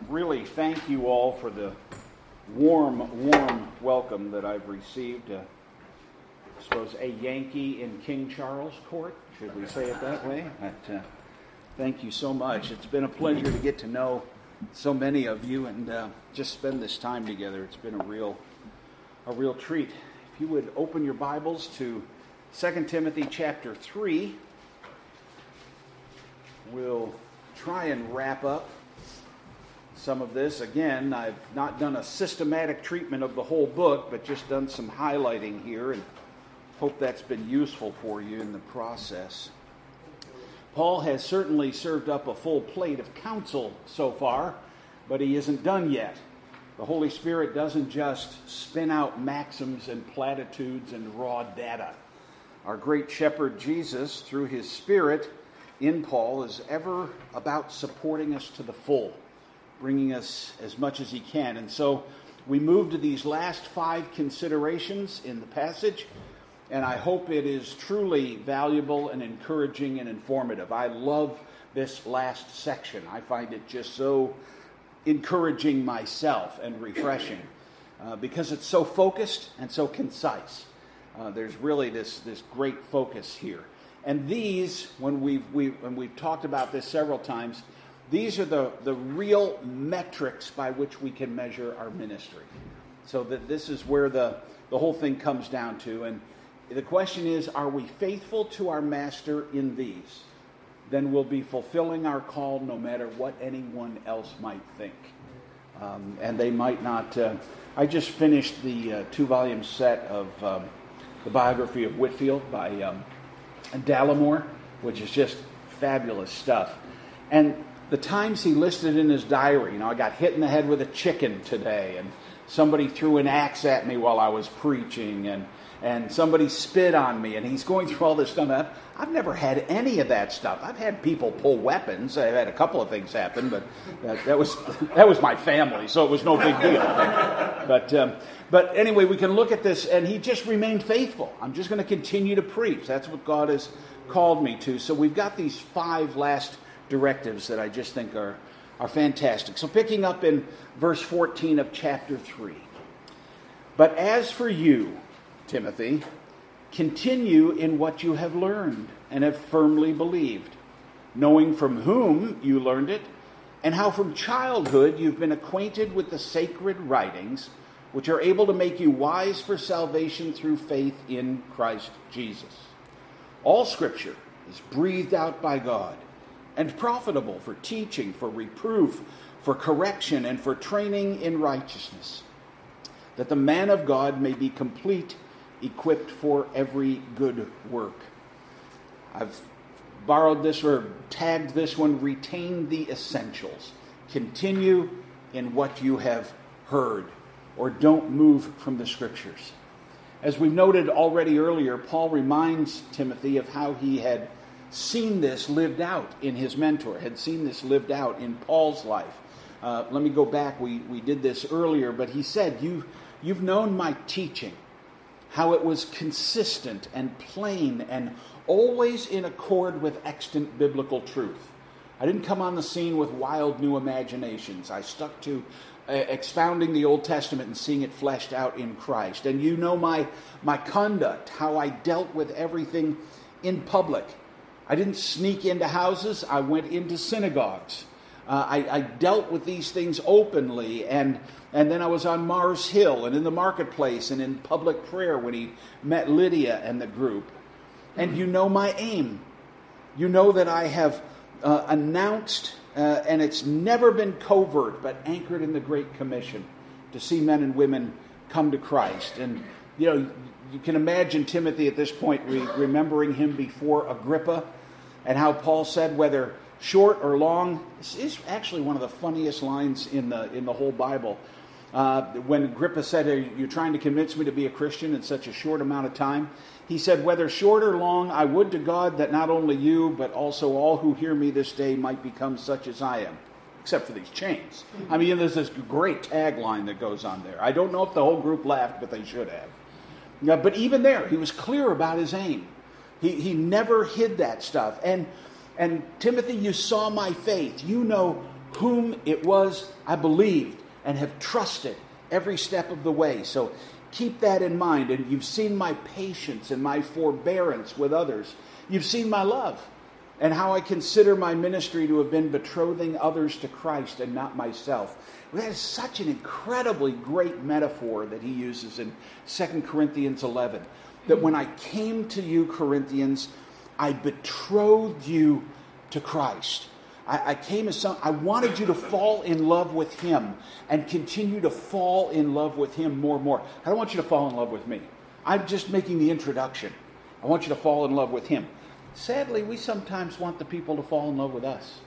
really thank you all for the warm welcome that I've received. I suppose a Yankee in King Charles Court, should we say it that way? But, thank you so much. It's been a pleasure to get to know so many of you and just spend this time together. It's been a real treat. If you would open your Bibles to 2 Timothy chapter 3, we'll try and wrap up some of this. Again, I've not done a systematic treatment of the whole book, but just done some highlighting here, and hope that's been useful for you in the process. Paul has certainly served up a full plate of counsel so far, but he isn't done yet. The Holy Spirit doesn't just spin out maxims and platitudes and raw data. Our great shepherd Jesus, through his Spirit in Paul, is ever about supporting us to the full, bringing us as much as he can. And so we move to these last 5 considerations in the passage, and I hope it is truly valuable and encouraging and informative. I love this last section. I find it just so encouraging myself and refreshing because it's so focused and so concise. There's really this great focus here. And these, when we've talked about this several times, these are the real metrics by which we can measure our ministry. So that this is where the whole thing comes down to. And the question is, are we faithful to our Master in these? Then we'll be fulfilling our call no matter what anyone else might think. And they might not. I just finished the 2-volume set of the biography of Whitefield by Dallimore, which is just fabulous stuff. And the times he listed in his diary, I got hit in the head with a chicken today, and somebody threw an axe at me while I was preaching, and somebody spit on me, and he's going through all this stuff. I've never had any of that stuff. I've had people pull weapons. I've had a couple of things happen, but that was my family, so it was no big deal. But anyway, we can look at this, and he just remained faithful. I'm just going to continue to preach. That's what God has called me to. So we've got these 5 last directives that I just think are fantastic. So picking up in verse 14 of chapter 3. But as for you, Timothy, continue in what you have learned and have firmly believed, knowing from whom you learned it, and how from childhood you've been acquainted with the sacred writings, which are able to make you wise for salvation through faith in Christ Jesus. All Scripture is breathed out by God and profitable for teaching, for reproof, for correction, and for training in righteousness, that the man of God may be complete, equipped for every good work. I've borrowed this or tagged this one, retain the essentials. Continue in what you have heard, or don't move from the Scriptures. As we noted already earlier, Paul reminds Timothy of how he had seen this lived out in his mentor, had seen this lived out in Paul's life. Let me go back. We did this earlier, but he said, you've known my teaching, how it was consistent and plain and always in accord with extant biblical truth. I didn't come on the scene with wild new imaginations. I stuck to expounding the Old Testament and seeing it fleshed out in Christ. And you know my conduct, how I dealt with everything in public. I didn't sneak into houses. I went into synagogues. I dealt with these things openly, and then I was on Mars Hill and in the marketplace and in public prayer when he met Lydia and the group. And you know my aim. You know that I have announced, and it's never been covert, but anchored in the Great Commission, to see men and women come to Christ. And, you can imagine Timothy at this point remembering him before Agrippa, and how Paul said, whether short or long, this is actually one of the funniest lines in the whole Bible. When Agrippa said, "Are you trying to convince me to be a Christian in such a short amount of time?" He said, "Whether short or long, I would to God that not only you, but also all who hear me this day might become such as I am." Except for these chains. I mean, there's this great tagline that goes on there. I don't know if the whole group laughed, but they should have. But even there, he was clear about his aim. He never hid that stuff. And Timothy, you saw my faith. You know whom it was I believed and have trusted every step of the way. So keep that in mind. And you've seen my patience and my forbearance with others. You've seen my love and how I consider my ministry to have been betrothing others to Christ and not myself. That is such an incredibly great metaphor that he uses in 2 Corinthians 11. That when I came to you, Corinthians, I betrothed you to Christ. I came as I wanted you to fall in love with him and continue to fall in love with him more and more. I don't want you to fall in love with me. I'm just making the introduction. I want you to fall in love with him. Sadly, we sometimes want the people to fall in love with us.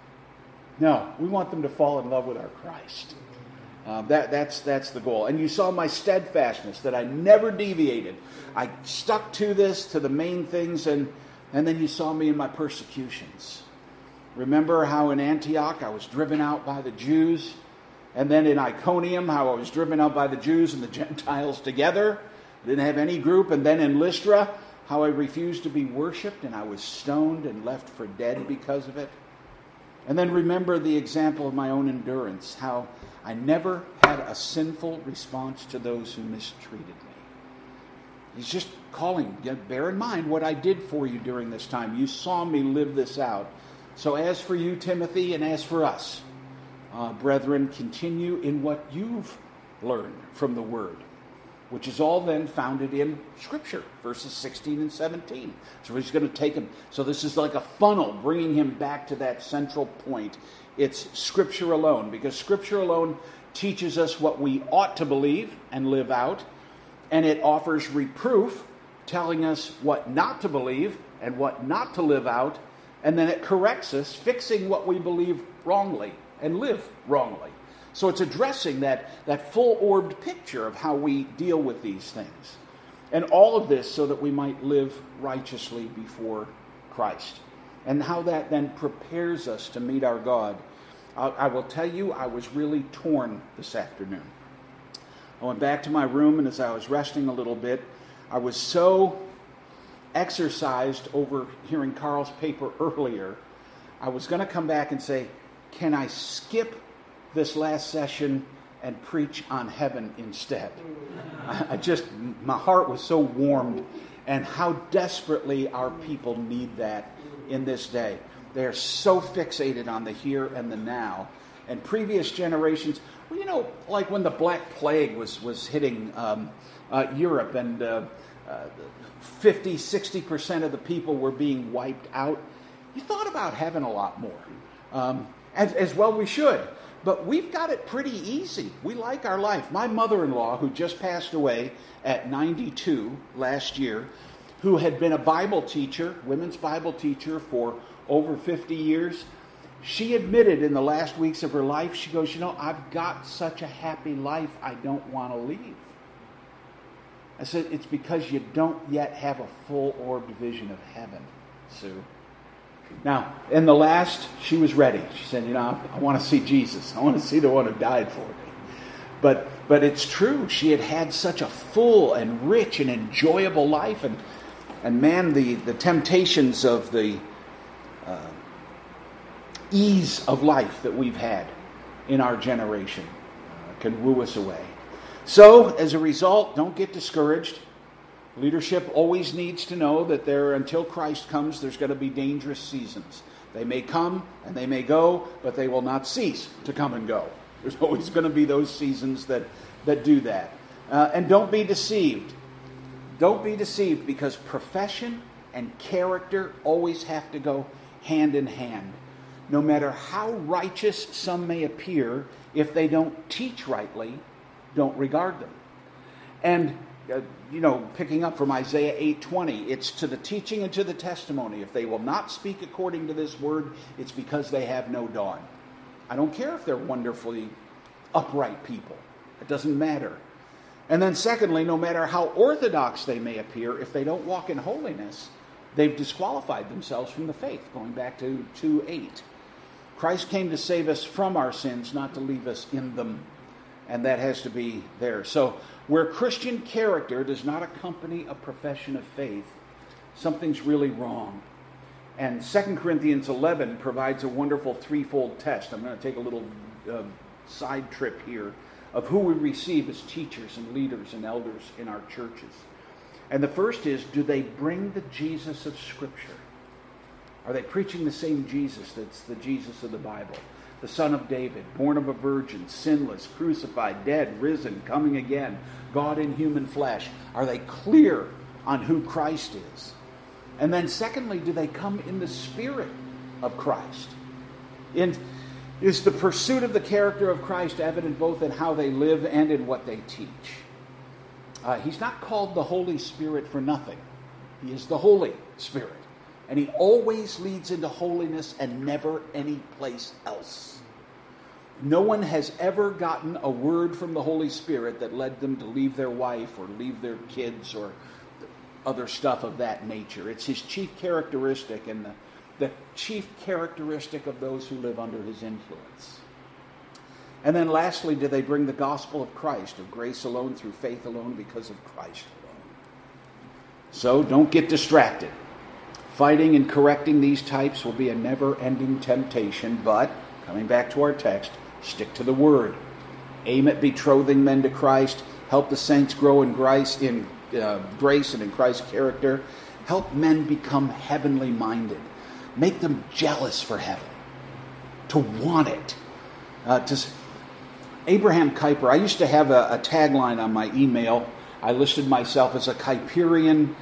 No, we want them to fall in love with our Christ. That's the goal. And you saw my steadfastness, that I never deviated. I stuck to this, to the main things, and then you saw me in my persecutions. Remember how in Antioch I was driven out by the Jews, and then in Iconium how I was driven out by the Jews and the Gentiles together. Didn't have any group. And then in Lystra how I refused to be worshipped and I was stoned and left for dead because of it. And then remember the example of my own endurance, how I never had a sinful response to those who mistreated me. He's just calling. Bear in mind what I did for you during this time. You saw me live this out. So as for you, Timothy, and as for us, brethren, continue in what you've learned from the Word, which is all then founded in Scripture, verses 16 and 17. So he's going to take him. So this is like a funnel, bringing him back to that central point. It's Scripture alone, because Scripture alone teaches us what we ought to believe and live out, and it offers reproof, telling us what not to believe and what not to live out, and then it corrects us, fixing what we believe wrongly and live wrongly. So it's addressing that full-orbed picture of how we deal with these things. And all of this so that we might live righteously before Christ. And how that then prepares us to meet our God. I will tell you, I was really torn this afternoon. I went back to my room, and as I was resting a little bit, I was so exercised over hearing Carl's paper earlier. I was going to come back and say, can I skip this last session and preach on heaven instead? My heart was so warmed, and how desperately our people need that in this day. They're so fixated on the here and the now. And previous generations, like when the Black Plague was hitting Europe, and 50-60% of the people were being wiped out, you thought about heaven a lot more. As well we should. But we've got it pretty easy. We like our life. My mother-in-law, who just passed away at 92 last year, who had been a Bible teacher, women's Bible teacher for over 50 years, she admitted in the last weeks of her life, she goes, I've got such a happy life, I don't want to leave. I said, it's because you don't yet have a full-orbed vision of heaven, Sue. Now, in the last, she was ready. She said, I want to see Jesus. I want to see the one who died for me. But it's true. She had had such a full and rich and enjoyable life. And man, the temptations of the ease of life that we've had in our generation can woo us away. So, as a result, don't get discouraged. Leadership always needs to know that until Christ comes, there's going to be dangerous seasons. They may come and they may go, but they will not cease to come and go. There's always going to be those seasons that do that. And don't be deceived. Don't be deceived, because profession and character always have to go hand in hand. No matter how righteous some may appear, if they don't teach rightly, don't regard them. And picking up from Isaiah 8:20, it's to the teaching and to the testimony. If they will not speak according to this word, it's because they have no dawn. I don't care if they're wonderfully upright people. It doesn't matter. And then secondly, no matter how orthodox they may appear, if they don't walk in holiness, they've disqualified themselves from the faith, going back to 2:8. Christ came to save us from our sins, not to leave us in them. And that has to be there. So where Christian character does not accompany a profession of faith, something's really wrong. And 2 Corinthians 11 provides a wonderful threefold test. I'm going to take a little side trip here of who we receive as teachers and leaders and elders in our churches. And the first is, do they bring the Jesus of Scripture? Are they preaching the same Jesus that's the Jesus of the Bible? The Son of David, born of a virgin, sinless, crucified, dead, risen, coming again, God in human flesh. Are they clear on who Christ is? And then secondly, do they come in the Spirit of Christ? Is the pursuit of the character of Christ evident both in how they live and in what they teach? He's not called the Holy Spirit for nothing. He is the Holy Spirit. And he always leads into holiness and never any place else. No one has ever gotten a word from the Holy Spirit that led them to leave their wife or leave their kids or other stuff of that nature. It's his chief characteristic and the chief characteristic of those who live under his influence. And then lastly, do they bring the gospel of Christ, of grace alone, through faith alone, because of Christ alone? So don't get distracted. Fighting and correcting these types will be a never-ending temptation, but, coming back to our text, stick to the Word. Aim at betrothing men to Christ. Help the saints grow in grace and in Christ's character. Help men become heavenly minded. Make them jealous for heaven. To want it. Abraham Kuyper, I used to have a tagline on my email. I listed myself as a Kuyperian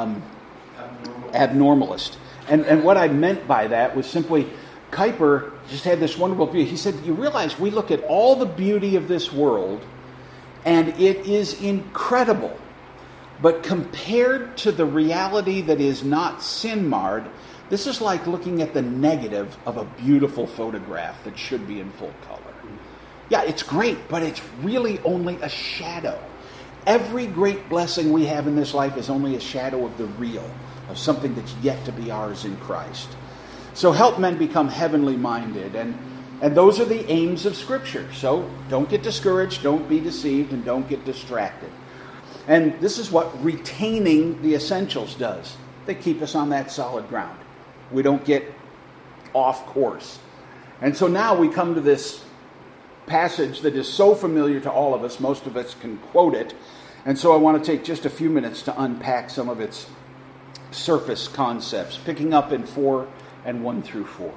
abnormalist. And what I meant by that was simply, Kuyper just had this wonderful view. He said, you realize we look at all the beauty of this world, and it is incredible. But compared to the reality that is not sin-marred, this is like looking at the negative of a beautiful photograph that should be in full color. Yeah, it's great, but it's really only a shadow. Every great blessing we have in this life is only a shadow of the real, of something that's yet to be ours in Christ. So help men become heavenly minded, and those are the aims of Scripture. So don't get discouraged, don't be deceived, and don't get distracted. And this is what retaining the essentials does. They keep us on that solid ground. We don't get off course. And so now we come to this passage that is so familiar to all of us, most of us can quote it. And so I want to take just a few minutes to unpack some of its surface concepts, picking up in 4 and 1 through 4.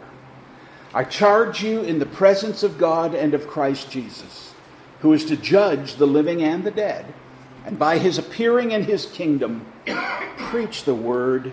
I charge you in the presence of God and of Christ Jesus, who is to judge the living and the dead, and by his appearing in his kingdom, preach the word.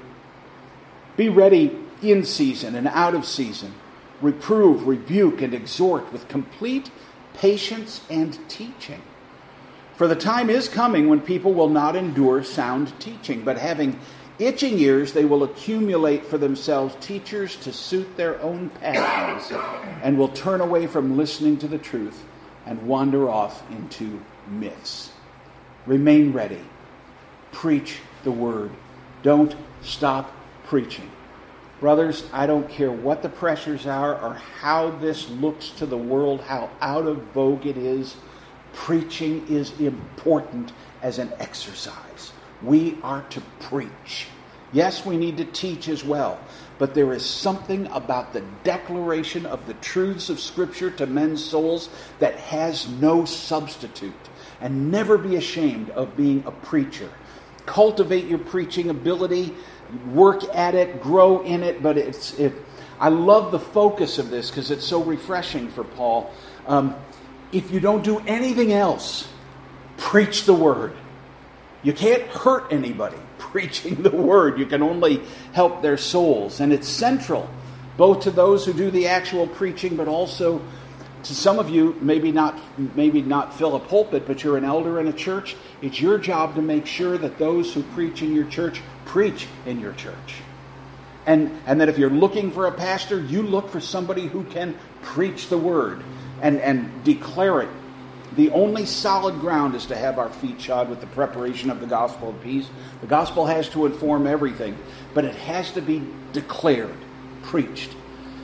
Be ready in season and out of season. Reprove, rebuke, and exhort with complete patience and teaching. For the time is coming when people will not endure sound teaching, but having itching ears, they will accumulate for themselves teachers to suit their own passions, and will turn away from listening to the truth and wander off into myths. Remain ready. Preach the word. Don't stop preaching. Brothers, I don't care what the pressures are or how this looks to the world, how out of vogue it is. Preaching is important as an exercise. We are to preach. Yes, we need to teach as well, but there is something about the declaration of the truths of Scripture to men's souls that has no substitute. And never be ashamed of being a preacher. Cultivate your preaching ability, work at it, grow in it, but I love the focus of this because it's so refreshing for Paul. If you don't do anything else, preach the word. You can't hurt anybody preaching the word. You can only help their souls. And it's central, both to those who do the actual preaching, but also to some of you, maybe not fill a pulpit, but you're an elder in a church. It's your job to make sure that those who preach in your church preach in your church. And that if you're looking for a pastor, you look for somebody who can preach the word and declare it. The only solid ground is to have our feet shod with the preparation of the gospel of peace. The gospel has to inform everything, but it has to be declared, preached.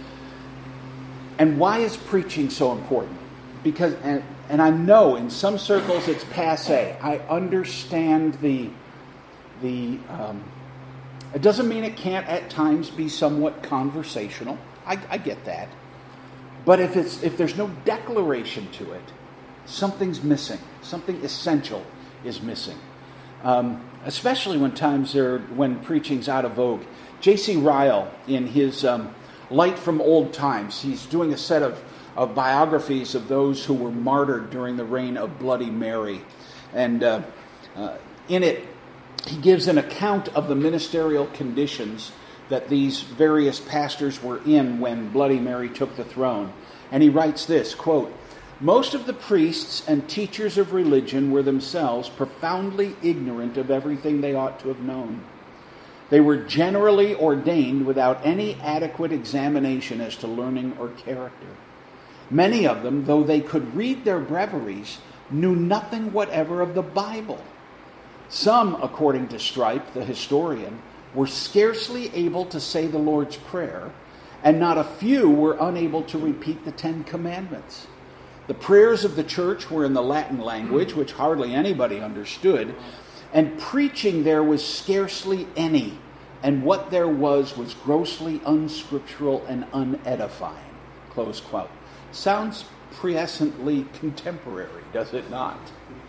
And why is preaching so important? Because, and I know in some circles it's passé. I understand the It doesn't mean it can't at times be somewhat conversational. I get that. But if there's no declaration to it, something's missing. Something essential is missing. Especially when preaching's out of vogue. J.C. Ryle, in his Light from Old Times, he's doing a set of biographies of those who were martyred during the reign of Bloody Mary. And in it, he gives an account of the ministerial conditions that these various pastors were in when Bloody Mary took the throne. And he writes this, quote, "Most of the priests and teachers of religion were themselves profoundly ignorant of everything they ought to have known. They were generally ordained without any adequate examination as to learning or character. Many of them, though they could read their breviaries, knew nothing whatever of the Bible. Some, according to Strype, the historian, were scarcely able to say the Lord's Prayer, and not a few were unable to repeat the 10 Commandments. The prayers of the church were in the Latin language, which hardly anybody understood, and preaching there was scarcely any, and what there was grossly unscriptural and unedifying." Close quote. Sounds presently contemporary, does it not?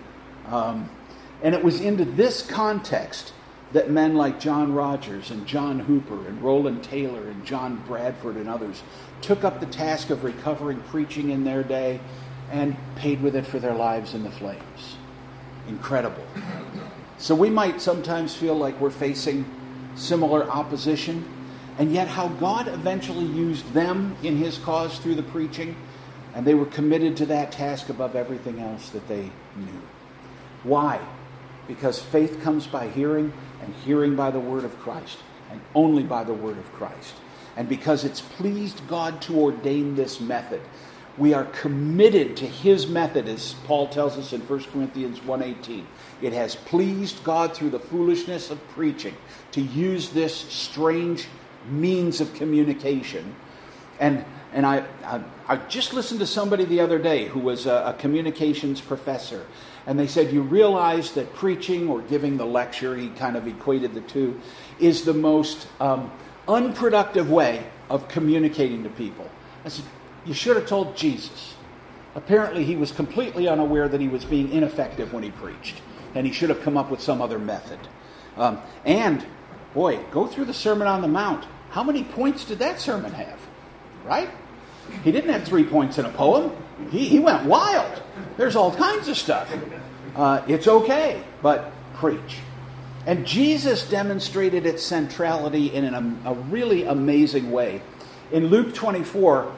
And it was into this context that men like John Rogers and John Hooper and Roland Taylor and John Bradford and others took up the task of recovering preaching in their day and paid with it for their lives in the flames. Incredible. So we might sometimes feel like we're facing similar opposition, and yet how God eventually used them in his cause through the preaching, and they were committed to that task above everything else that they knew. Why? Because faith comes by hearing, and hearing by the word of Christ, and only by the word of Christ. And because it's pleased God to ordain this method, we are committed to his method, as Paul tells us in 1 Corinthians 1:18. It has pleased God through the foolishness of preaching to use this strange means of communication. And I just listened to somebody the other day who was a communications professor. And they said, you realize that preaching or giving the lecture, he kind of equated the two, is the most unproductive way of communicating to people. I said, you should have told Jesus. Apparently he was completely unaware that he was being ineffective when he preached. And he should have come up with some other method. And, boy, go through the Sermon on the Mount. How many points did that sermon have? Right? He didn't have 3 points in a poem. He went wild. There's all kinds of stuff. It's okay, but preach. And Jesus demonstrated its centrality in a really amazing way. In Luke 4,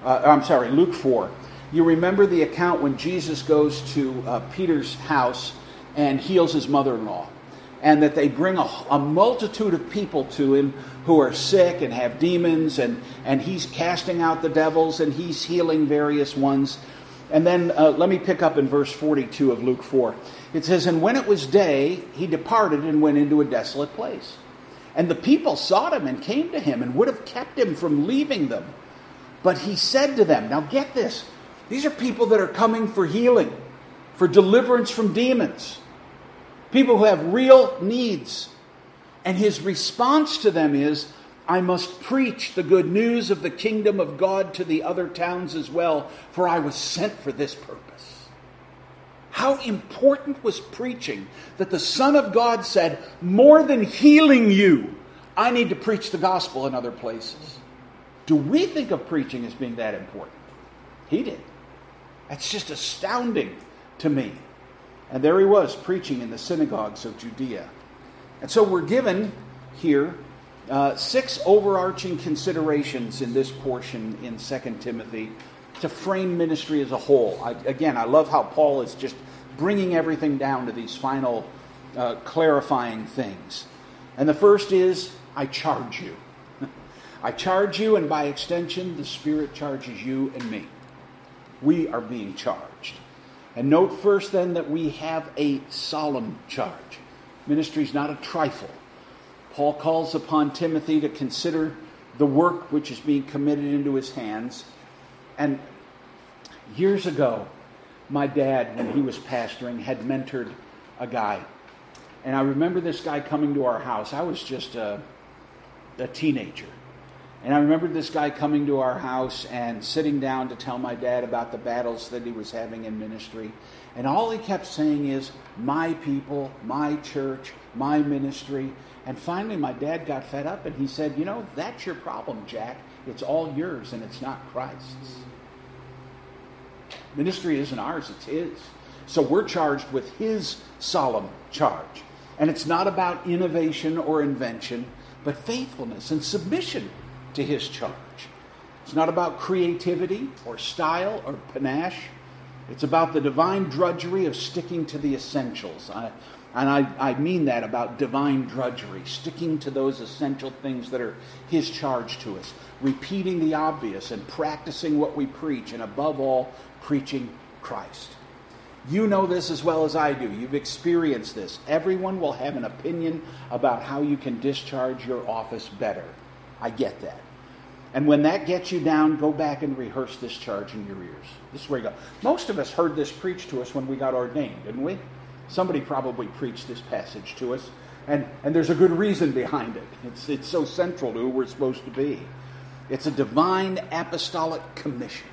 you remember the account when Jesus goes to Peter's house and heals his mother-in-law. And that they bring a multitude of people to him who are sick and have demons, and he's casting out the devils, and he's healing various ones. And then let me pick up in verse 42 of Luke 4. It says, "And when it was day, he departed and went into a desolate place. And the people sought him and came to him and would have kept him from leaving them. But he said to them," now get this, these are people that are coming for healing, for deliverance from demons. People who have real needs. And his response to them is, "I must preach the good news of the kingdom of God to the other towns as well, for I was sent for this purpose." How important was preaching that the Son of God said, more than healing you, I need to preach the gospel in other places. Do we think of preaching as being that important? He did. That's just astounding to me. And there he was, preaching in the synagogues of Judea. And so we're given here 6 overarching considerations in this portion in 2 Timothy to frame ministry as a whole. I love how Paul is just bringing everything down to these final clarifying things. And the first is, I charge you. I charge you, and by extension, the Spirit charges you and me. We are being charged. And note first then that we have a solemn charge. Ministry is not a trifle. Paul calls upon Timothy to consider the work which is being committed into his hands. And years ago, my dad, when he was pastoring, had mentored a guy. And I remember this guy coming to our house. I was just a teenager. And I remember this guy coming to our house and sitting down to tell my dad about the battles that he was having in ministry. And all he kept saying is, my people, my church, my ministry. And finally my dad got fed up and he said, that's your problem, Jack. It's all yours and it's not Christ's. Ministry isn't ours, it's his. So we're charged with his solemn charge. And it's not about innovation or invention, but faithfulness and submission to his charge. It's not about creativity or style or panache. It's about the divine drudgery of sticking to the essentials. I mean that about divine drudgery, sticking to those essential things that are his charge to us, repeating the obvious and practicing what we preach, and above all, preaching Christ. You know this as well as I do. You've experienced this. Everyone will have an opinion about how you can discharge your office better. I get that. And when that gets you down, go back and rehearse this charge in your ears. This is where you go. Most of us heard this preached to us when we got ordained, didn't we? Somebody probably preached this passage to us. And there's a good reason behind it. It's so central to who we're supposed to be. It's a divine apostolic commission.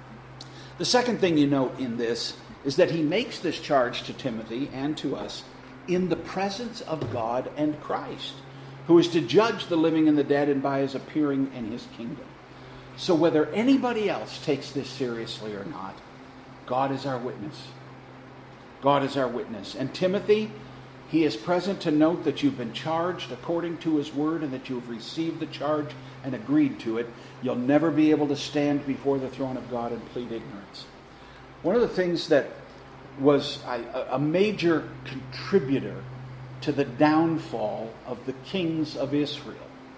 The second thing you note in this is that he makes this charge to Timothy and to us in the presence of God and Christ, who is to judge the living and the dead, and by his appearing in his kingdom. So whether anybody else takes this seriously or not, God is our witness. God is our witness. And Timothy, he is present to note that you've been charged according to his word and that you have received the charge and agreed to it. You'll never be able to stand before the throne of God and plead ignorance. One of the things that was a major contributor to the downfall of the kings of Israel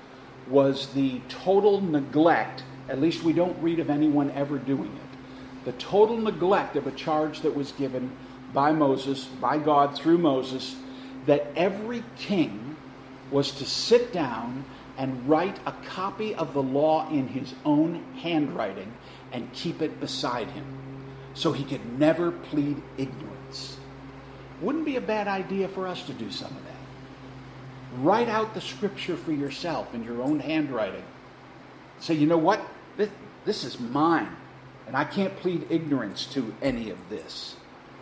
was the total neglect, at least we don't read of anyone ever doing it, the total neglect of a charge that was given by Moses, by God through Moses, that every king was to sit down and write a copy of the law in his own handwriting and keep it beside him so he could never plead ignorance. Wouldn't be a bad idea for us to do some of that. Write out the scripture for yourself in your own handwriting. Say, you know what? This is mine, and I can't plead ignorance to any of this.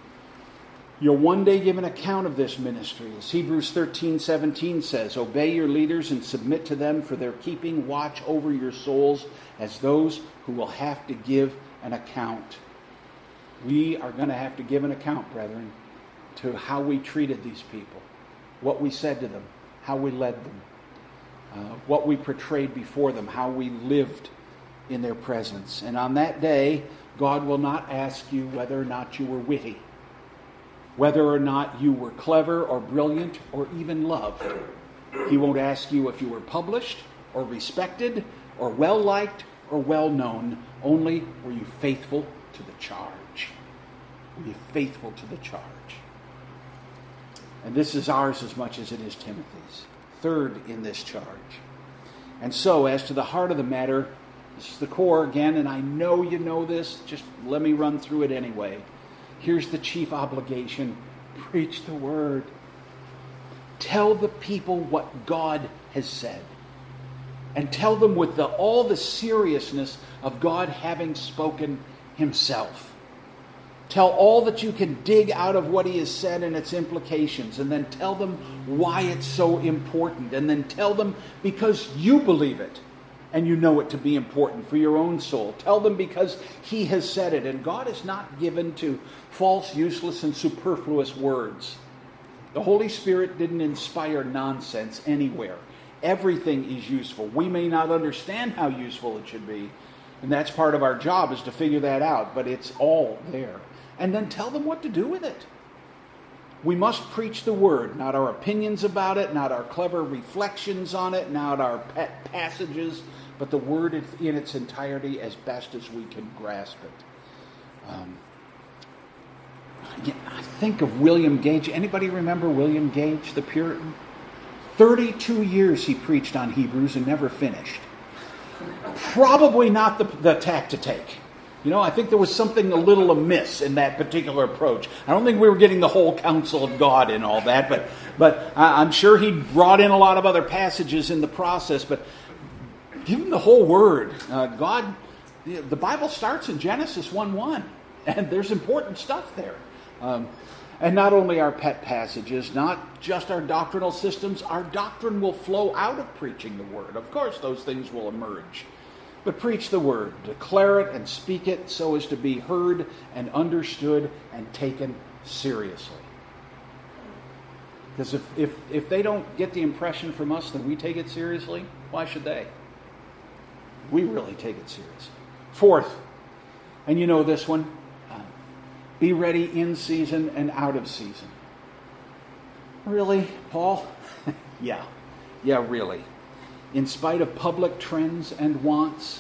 You'll one day give an account of this ministry. As Hebrews 13:17 says, obey your leaders and submit to them, for their keeping watch over your souls as those who will have to give an account. We are going to have to give an account, brethren, to how we treated these people, what we said to them, how we led them, what we portrayed before them, how we lived in their presence. And on that day, God will not ask you whether or not you were witty, whether or not you were clever or brilliant or even loved. He won't ask you if you were published or respected or well-liked or well-known. Only were you faithful to the charge. Were you faithful to the charge? And this is ours as much as it is Timothy's. Third in this charge. And so, as to the heart of the matter, this is the core again, and I know you know this, just let me run through it anyway. Here's the chief obligation. Preach the word. Tell the people what God has said. And tell them with all the seriousness of God having spoken himself. Tell all that you can dig out of what he has said and its implications. And then tell them why it's so important. And then tell them because you believe it. And you know it to be important for your own soul. Tell them because he has said it. And God is not given to false, useless, and superfluous words. The Holy Spirit didn't inspire nonsense anywhere. Everything is useful. We may not understand how useful it should be. And that's part of our job, is to figure that out. But it's all there. And then tell them what to do with it. We must preach the word, not our opinions about it, not our clever reflections on it, not our pet passages, but the word in its entirety as best as we can grasp it. I think of William Gage. Anybody remember William Gage, the Puritan? 32 years he preached on Hebrews and never finished. Probably not the tack to take. I think there was something a little amiss in that particular approach. I don't think we were getting the whole counsel of God in all that, but I'm sure he brought in a lot of other passages in the process. But give him the whole word. God, the Bible starts in Genesis 1:1, and there's important stuff there. And not only our pet passages, not just our doctrinal systems, our doctrine will flow out of preaching the word. Of course, those things will emerge. But preach the word, declare it and speak it so as to be heard and understood and taken seriously. Because if they don't get the impression from us that we take it seriously, why should they? We really take it seriously. Fourth, and you know this one, be ready in season and out of season. Really, Paul? Yeah, really. In spite of public trends and wants,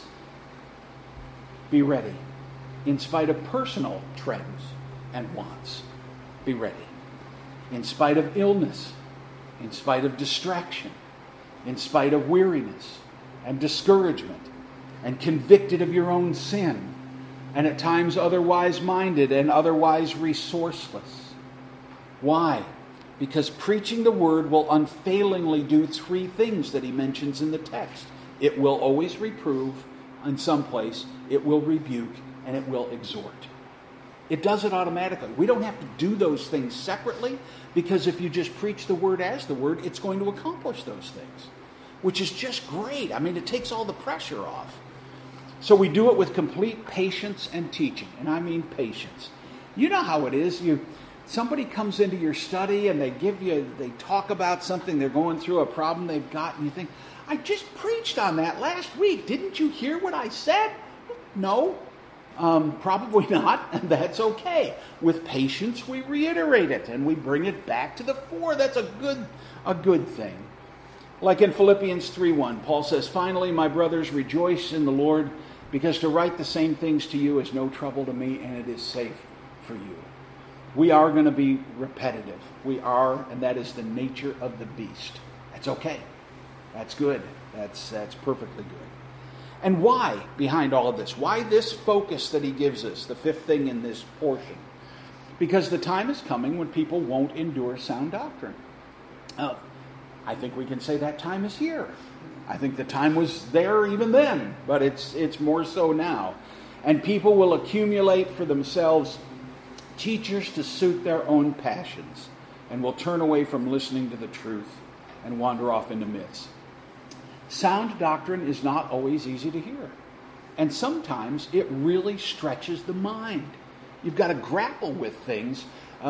be ready. In spite of personal trends and wants, be ready. In spite of illness, in spite of distraction, in spite of weariness and discouragement, and convicted of your own sin, and at times otherwise minded and otherwise resourceless. Why? Because preaching the word will unfailingly do three things that he mentions in the text. It will always reprove in some place, it will rebuke, and it will exhort. It does it automatically. We don't have to do those things separately, because if you just preach the word as the word, it's going to accomplish those things, which is just great. I mean, it takes all the pressure off. So we do it with complete patience and teaching, and I mean patience. You know how it is. Somebody comes into your study and they talk about something, they're going through a problem they've got, and you think, I just preached on that last week. Didn't you hear what I said? No, probably not, and that's okay. With patience, we reiterate it and we bring it back to the fore. That's a good thing. Like in Philippians 3:1, Paul says, finally, my brothers, rejoice in the Lord, because to write the same things to you is no trouble to me, and it is safe for you. We are going to be repetitive. We are, and that is the nature of the beast. That's okay. That's good. That's perfectly good. And why behind all of this? Why this focus that he gives us, the fifth thing in this portion? Because the time is coming when people won't endure sound doctrine. I think we can say that time is here. I think the time was there even then, but it's more so now. And people will accumulate for themselves teachers to suit their own passions, and will turn away from listening to the truth and wander off into myths. Sound doctrine is not always easy to hear, and sometimes it really stretches the mind. You've got to grapple with things.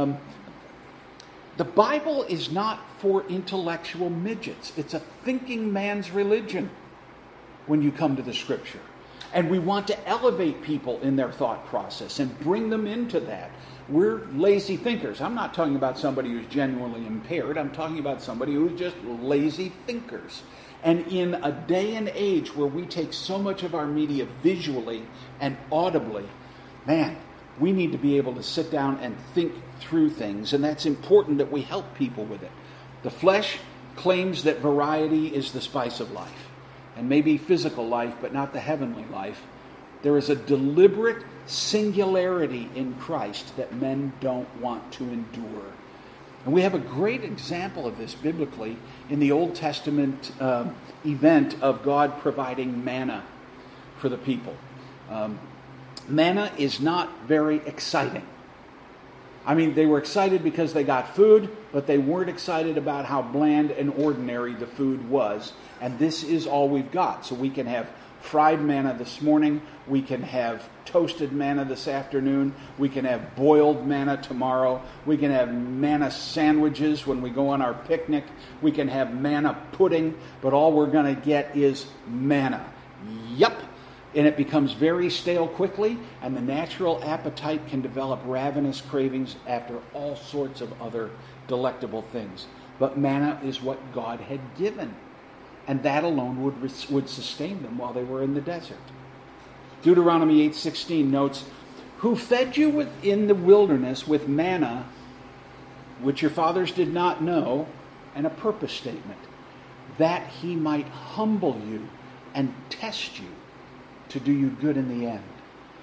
The Bible is not for intellectual midgets. It's a thinking man's religion when you come to the Scripture. And we want to elevate people in their thought process and bring them into that. We're lazy thinkers. I'm not talking about somebody who's genuinely impaired. I'm talking about somebody who's just lazy thinkers. And in a day and age where we take so much of our media visually and audibly, man, we need to be able to sit down and think through things. And that's important that we help people with it. The flesh claims that variety is the spice of life. And maybe physical life, but not the heavenly life. There is a deliberate singularity in Christ that men don't want to endure. And we have a great example of this biblically in the Old Testament event of God providing manna for the people. Manna is not very exciting. I mean, they were excited because they got food, but they weren't excited about how bland and ordinary the food was. And this is all we've got. So we can have fried manna this morning. We can have toasted manna this afternoon. We can have boiled manna tomorrow. We can have manna sandwiches when we go on our picnic. We can have manna pudding. But all we're going to get is manna. Yup. And it becomes very stale quickly, and the natural appetite can develop ravenous cravings after all sorts of other delectable things. But manna is what God had given, and that alone would sustain them while they were in the desert. Deuteronomy 8:16 notes, "Who fed you in the wilderness with manna, which your fathers did not know," and a purpose statement, "that he might humble you and test you, to do you good in the end."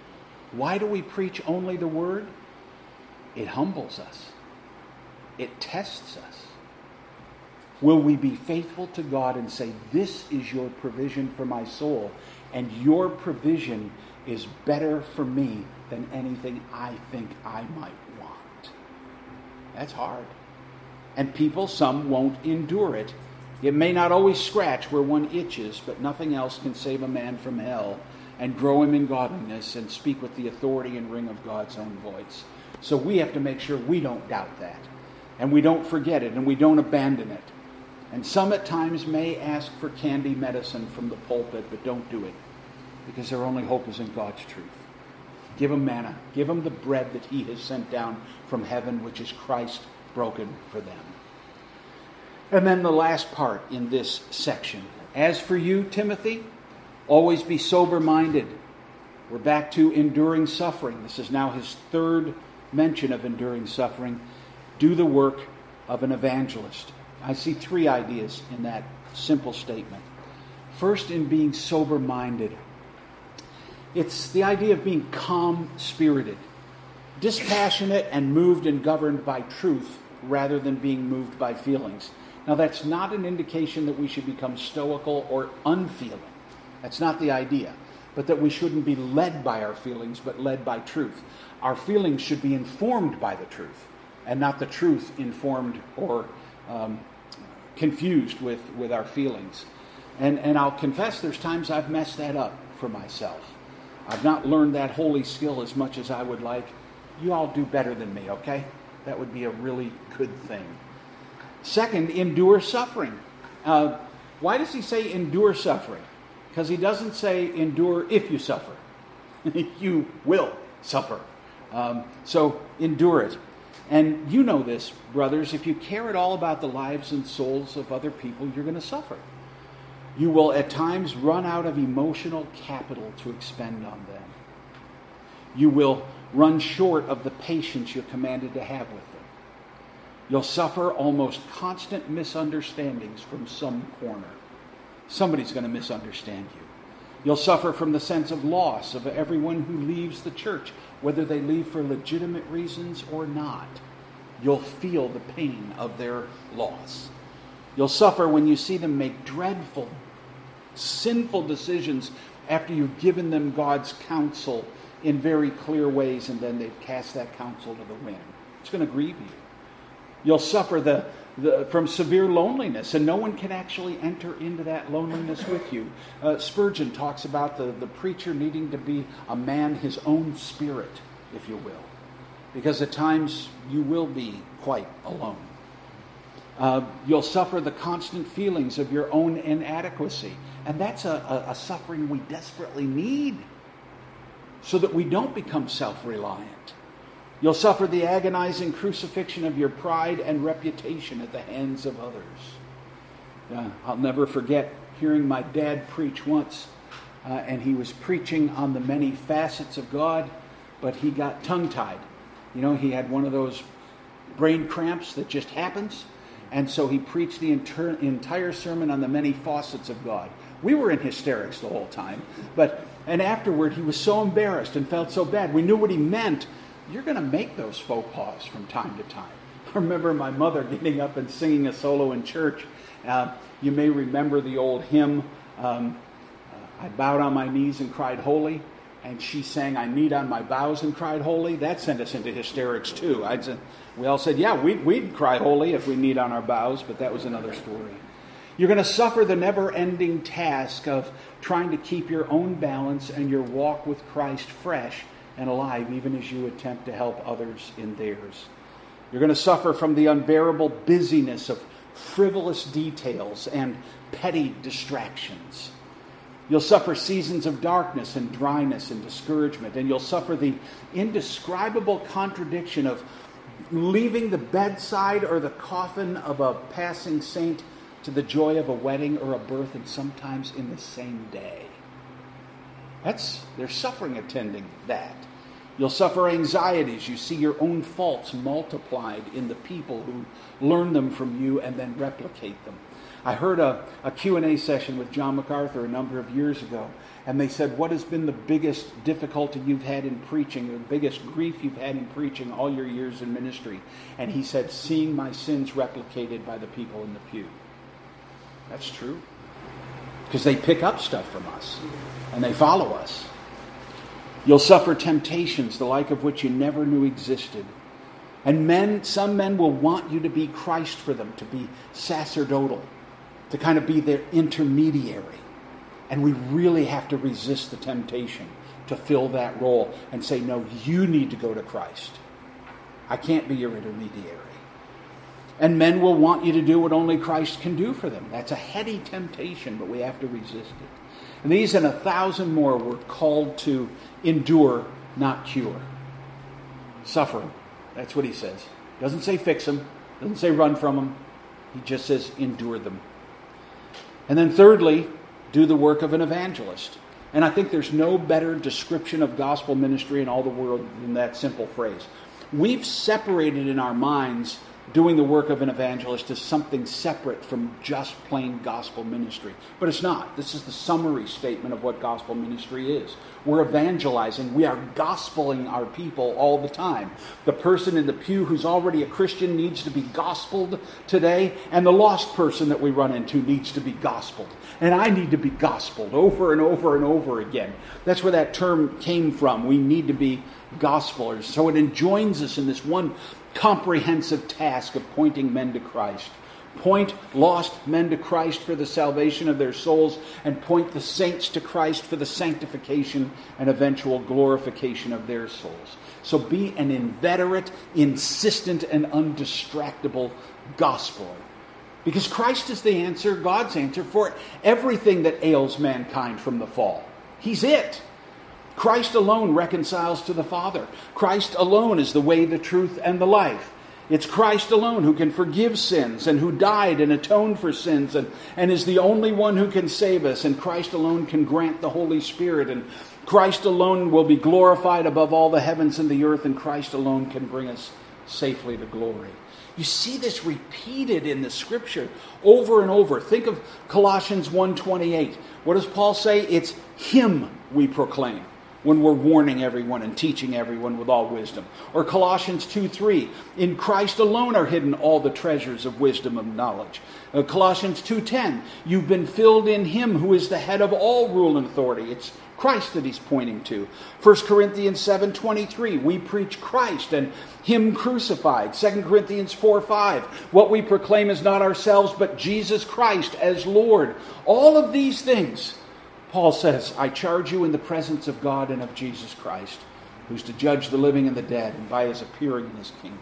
Why do we preach only the Word? It humbles us. It tests us. Will we be faithful to God and say, this is your provision for my soul, and your provision is better for me than anything I think I might want? That's hard. And some won't endure it. It may not always scratch where one itches, but nothing else can save a man from hell and grow him in godliness and speak with the authority and ring of God's own voice. So we have to make sure we don't doubt that, and we don't forget it, and we don't abandon it. And some at times may ask for candy medicine from the pulpit, but don't do it, because their only hope is in God's truth. Give them manna. Give them the bread that He has sent down from heaven, which is Christ broken for them. And then the last part in this section. As for you, Timothy, always be sober-minded. We're back to enduring suffering. This is now his third mention of enduring suffering. Do the work of an evangelist. I see three ideas in that simple statement. First, in being sober-minded. It's the idea of being calm-spirited, dispassionate and moved and governed by truth rather than being moved by feelings. Now, that's not an indication that we should become stoical or unfeeling. That's not the idea. But that we shouldn't be led by our feelings, but led by truth. Our feelings should be informed by the truth, and not the truth informed or confused with our feelings. And I'll confess there's times I've messed that up for myself. I've not learned that holy skill as much as I would like. You all do better than me, okay? That would be a really good thing. Second, endure suffering. Why does he say endure suffering? Because he doesn't say endure if you suffer. You will suffer. So endure it. And you know this, brothers, if you care at all about the lives and souls of other people, you're going to suffer. You will at times run out of emotional capital to expend on them. You will run short of the patience you're commanded to have with them. You'll suffer almost constant misunderstandings from some corner. Somebody's going to misunderstand you. You'll suffer from the sense of loss of everyone who leaves the church, whether they leave for legitimate reasons or not. You'll feel the pain of their loss. You'll suffer when you see them make dreadful, sinful decisions after you've given them God's counsel in very clear ways, and then they've cast that counsel to the wind. It's going to grieve you. You'll suffer from severe loneliness, and no one can actually enter into that loneliness with you. Spurgeon talks about the preacher needing to be a man his own spirit, if you will, because at times you will be quite alone. You'll suffer the constant feelings of your own inadequacy, and that's a suffering we desperately need so that we don't become self-reliant. You'll suffer the agonizing crucifixion of your pride and reputation at the hands of others. I'll never forget hearing my dad preach once, and he was preaching on the many facets of God, but he got tongue-tied. You know, he had one of those brain cramps that just happens, and so he preached the entire sermon on the many facets of God. We were in hysterics the whole time, and afterward he was so embarrassed and felt so bad. We knew what he meant. You're going to make those faux pas from time to time. I remember my mother getting up and singing a solo in church. You may remember the old hymn, I bowed on my knees and cried holy. And she sang, I kneed on my bows and cried holy. That sent us into hysterics too. We all said, yeah, we'd cry holy if we kneed on our bows, but that was another story. You're going to suffer the never-ending task of trying to keep your own balance and your walk with Christ fresh and alive, even as you attempt to help others in theirs. You're going to suffer from the unbearable busyness of frivolous details and petty distractions. You'll suffer seasons of darkness and dryness and discouragement, and you'll suffer the indescribable contradiction of leaving the bedside or the coffin of a passing saint to the joy of a wedding or a birth, and sometimes in the same day. There's suffering attending that. You'll suffer anxieties. You see your own faults multiplied in the people who learn them from you and then replicate them. I heard a Q&A session with John MacArthur a number of years ago, and they said, what has been the biggest difficulty you've had in preaching, the biggest grief you've had in preaching all your years in ministry? And he said, seeing my sins replicated by the people in the pew. That's true. Because they pick up stuff from us, and they follow us. You'll suffer temptations, the like of which you never knew existed. And some men will want you to be Christ for them, to be sacerdotal, to kind of be their intermediary. And we really have to resist the temptation to fill that role and say, no, you need to go to Christ. I can't be your intermediary. And men will want you to do what only Christ can do for them. That's a heady temptation, but we have to resist it. And these and 1,000 more were called to endure, not cure. Suffer. That's what he says. Doesn't say fix them. Doesn't say run from them. He just says endure them. And then thirdly, do the work of an evangelist. And I think there's no better description of gospel ministry in all the world than that simple phrase. We've separated in our minds doing the work of an evangelist as something separate from just plain gospel ministry. But it's not. This is the summary statement of what gospel ministry is. We're evangelizing. We are gospeling our people all the time. The person in the pew who's already a Christian needs to be gospeled today, and the lost person that we run into needs to be gospeled. And I need to be gospeled over and over and over again. That's where that term came from. We need to be gospelers. So it enjoins us in this one comprehensive task of pointing men to Christ. Point lost men to Christ for the salvation of their souls, and point the saints to Christ for the sanctification and eventual glorification of their souls. So be an inveterate, insistent, and undistractable gospeler. Because Christ is the answer, God's answer, for everything that ails mankind from the fall. He's it. Christ alone reconciles to the Father. Christ alone is the way, the truth, and the life. It's Christ alone who can forgive sins and who died and atoned for sins and is the only one who can save us. And Christ alone can grant the Holy Spirit. And Christ alone will be glorified above all the heavens and the earth. And Christ alone can bring us safely to glory. You see this repeated in the Scripture over and over. Think of Colossians 1:28. What does Paul say? It's Him we proclaim when we're warning everyone and teaching everyone with all wisdom. Or Colossians 2:3, in Christ alone are hidden all the treasures of wisdom and knowledge. Colossians 2:10, you've been filled in Him who is the head of all rule and authority. It's Christ that he's pointing to. 1 Corinthians 7:23, we preach Christ and Him crucified. 2 Corinthians 4:5, what we proclaim is not ourselves but Jesus Christ as Lord. All of these things, Paul says, I charge you in the presence of God and of Jesus Christ, who's to judge the living and the dead, and by His appearing in His kingdom.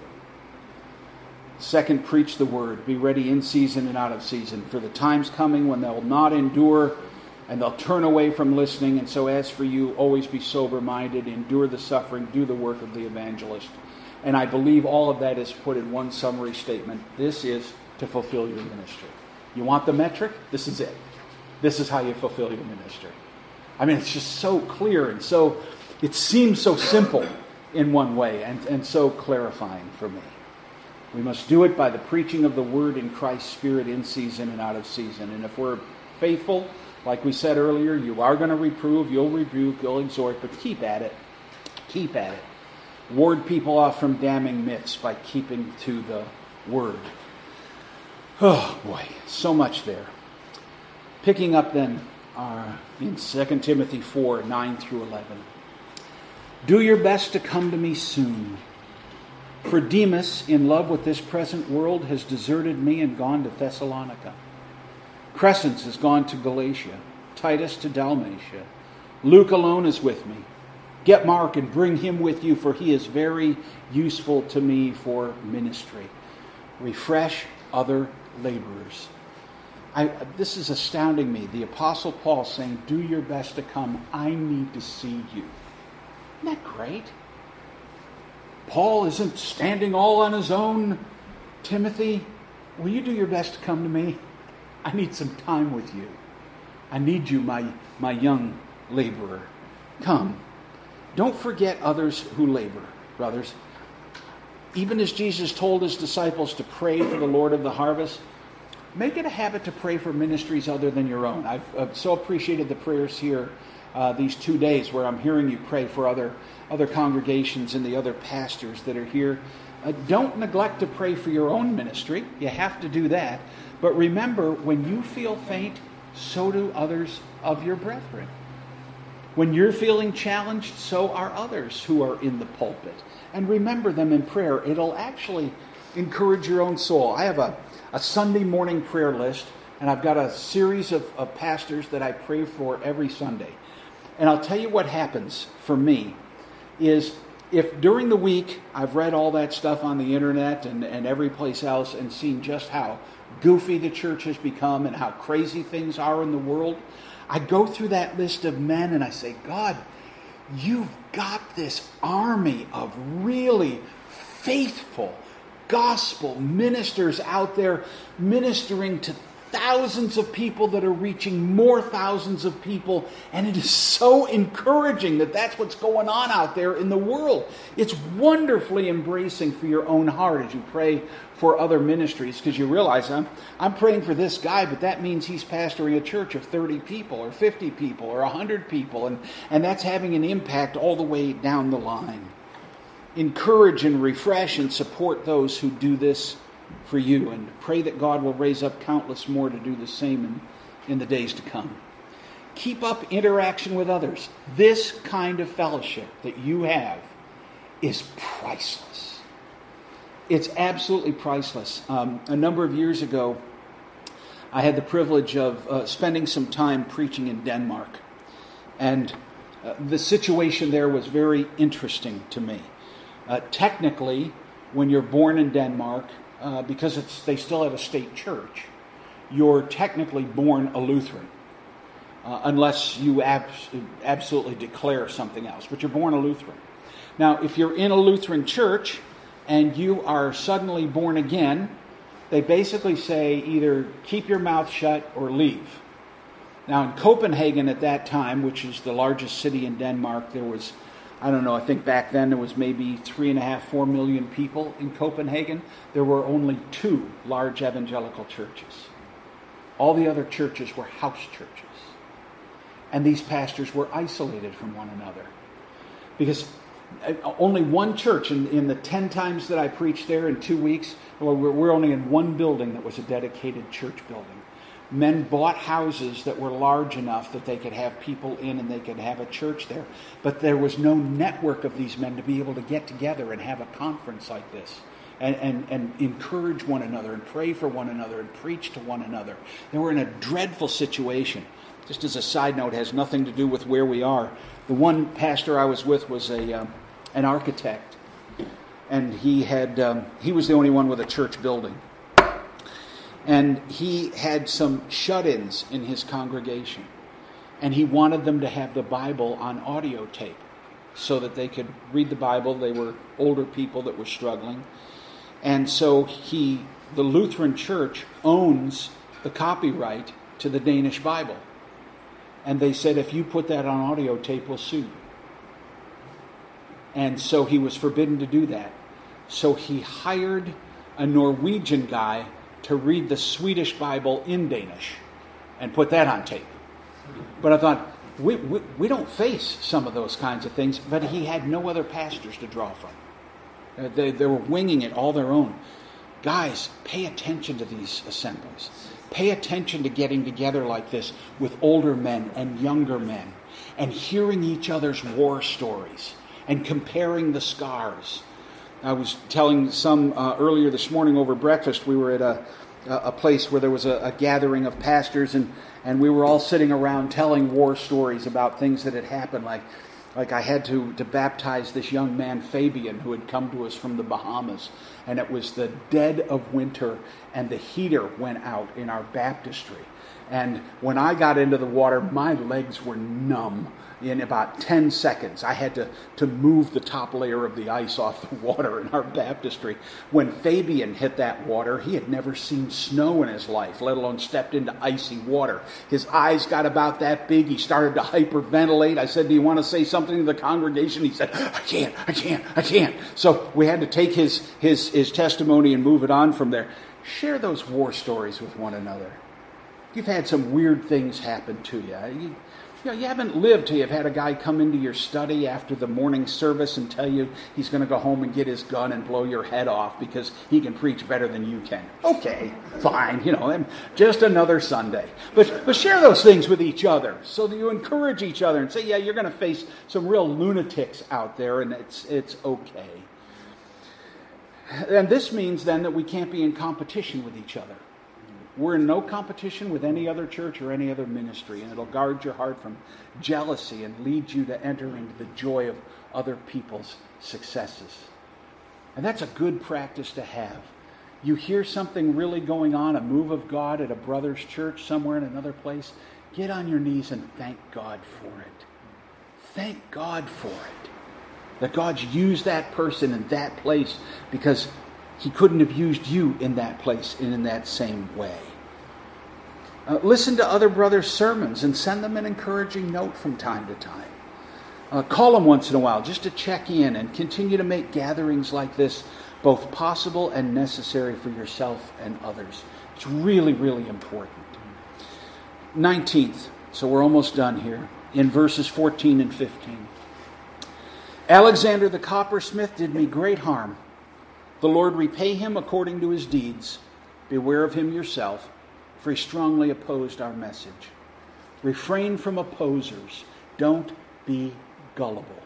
Second, preach the word. Be ready in season and out of season. For the time's coming when they'll not endure and they'll turn away from listening. And so as for you, always be sober-minded, endure the suffering, do the work of the evangelist. And I believe all of that is put in one summary statement. This is to fulfill your ministry. You want the metric? This is it. This is how you fulfill your ministry. I mean, it's just so clear and so, it seems so simple in one way and so clarifying for me. We must do it by the preaching of the word in Christ's Spirit in season and out of season. And if we're faithful, like we said earlier, you are going to reprove, you'll rebuke, you'll exhort, but keep at it. Keep at it. Ward people off from damning myths by keeping to the word. Oh boy, so much there. Picking up then in 2 Timothy 4, 9 through 11. Do your best to come to me soon. For Demas, in love with this present world, has deserted me and gone to Thessalonica. Crescens has gone to Galatia, Titus to Dalmatia. Luke alone is with me. Get Mark and bring him with you, for he is very useful to me for ministry. Refresh other laborers. This is astounding me. The Apostle Paul saying, do your best to come. I need to see you. Isn't that great? Paul isn't standing all on his own. Timothy, will you do your best to come to me? I need some time with you. I need you, my young laborer. Come. Don't forget others who labor, brothers. Even as Jesus told his disciples to pray for the Lord of the harvest, make it a habit to pray for ministries other than your own. I've so appreciated the prayers here these 2 days where I'm hearing you pray for other congregations and the other pastors that are here. Don't neglect to pray for your own ministry. You have to do that. But remember, when you feel faint, so do others of your brethren. When you're feeling challenged, so are others who are in the pulpit. And remember them in prayer. It'll actually encourage your own soul. I have a Sunday morning prayer list, and I've got a series of pastors that I pray for every Sunday. And I'll tell you what happens for me is if during the week I've read all that stuff on the internet and every place else and seen just how goofy the church has become and how crazy things are in the world, I go through that list of men and I say, God, you've got this army of really faithful gospel ministers out there ministering to thousands of people that are reaching more thousands of people, and it is so encouraging that that's what's going on out there in the world. It's wonderfully embracing for your own heart as you pray for other ministries, because you realize I'm praying for this guy, but that means he's pastoring a church of 30 people or 50 people or 100 people, and that's having an impact all the way down the line. Encourage and refresh and support those who do this for you, and pray that God will raise up countless more to do the same in the days to come. Keep up interaction with others. This kind of fellowship that you have is priceless. It's absolutely priceless. A number of years ago, I had the privilege of spending some time preaching in Denmark, and the situation there was very interesting to me. Technically, when you're born in Denmark, because they still have a state church, you're technically born a Lutheran, unless you absolutely declare something else. But you're born a Lutheran. Now, if you're in a Lutheran church and you are suddenly born again, they basically say either keep your mouth shut or leave. Now, in Copenhagen at that time, which is the largest city in Denmark, there was, I don't know, I think back then there was maybe 3.5, 4 million people in Copenhagen. There were only 2 large evangelical churches. All the other churches were house churches. And these pastors were isolated from one another. Because only one church, in the 10 times that I preached there in 2 weeks, we're only in one building that was a dedicated church building. Men bought houses that were large enough that they could have people in and they could have a church there. But there was no network of these men to be able to get together and have a conference like this and encourage one another and pray for one another and preach to one another. They were in a dreadful situation. Just as a side note, it has nothing to do with where we are. The one pastor I was with was an architect, and he was the only one with a church building. And he had some shut-ins in his congregation. And he wanted them to have the Bible on audio tape so that they could read the Bible. They were older people that were struggling. And so the Lutheran Church owns the copyright to the Danish Bible. And they said, if you put that on audio tape, we'll sue you. And so he was forbidden to do that. So he hired a Norwegian guy to read the Swedish Bible in Danish and put that on tape. But I thought, we don't face some of those kinds of things, but he had no other pastors to draw from. They were winging it all their own. Guys, pay attention to these assemblies. Pay attention to getting together like this with older men and younger men and hearing each other's war stories and comparing the scars. I was telling some earlier this morning over breakfast. We were at a place where there was a gathering of pastors, and we were all sitting around telling war stories about things that had happened. Like I had to baptize this young man, Fabian, who had come to us from the Bahamas, and it was the dead of winter, and the heater went out in our baptistry. And when I got into the water, my legs were numb. In about 10 seconds, I had to move the top layer of the ice off the water in our baptistry. When Fabian hit that water, he had never seen snow in his life, let alone stepped into icy water. His eyes got about that big. He started to hyperventilate. I said, do you want to say something to the congregation? He said, I can't. So we had to take his testimony and move it on from there. share those war stories with one another. You've had some weird things happen to you. You haven't lived till you've had a guy come into your study after the morning service and tell you he's going to go home and get his gun and blow your head off because he can preach better than you can. Okay, fine, just another Sunday. But share those things with each other so that you encourage each other and say, yeah, you're going to face some real lunatics out there, and it's okay. And this means then that we can't be in competition with each other. We're in no competition with any other church or any other ministry, and it'll guard your heart from jealousy and lead you to enter into the joy of other people's successes. And that's a good practice to have. You hear something really going on, a move of God at a brother's church somewhere in another place, get on your knees and thank God for it. Thank God for it. That God's used that person in that place because He couldn't have used you in that place and in that same way. Listen to other brothers' sermons and send them an encouraging note from time to time. Call them once in a while just to check in and continue to make gatherings like this both possible and necessary for yourself and others. It's really, really important. 19th, so we're almost done here, in verses 14 and 15. Alexander the coppersmith did me great harm. The Lord repay him according to his deeds. Beware of him yourself, for he strongly opposed our message. Refrain from opposers. Don't be gullible.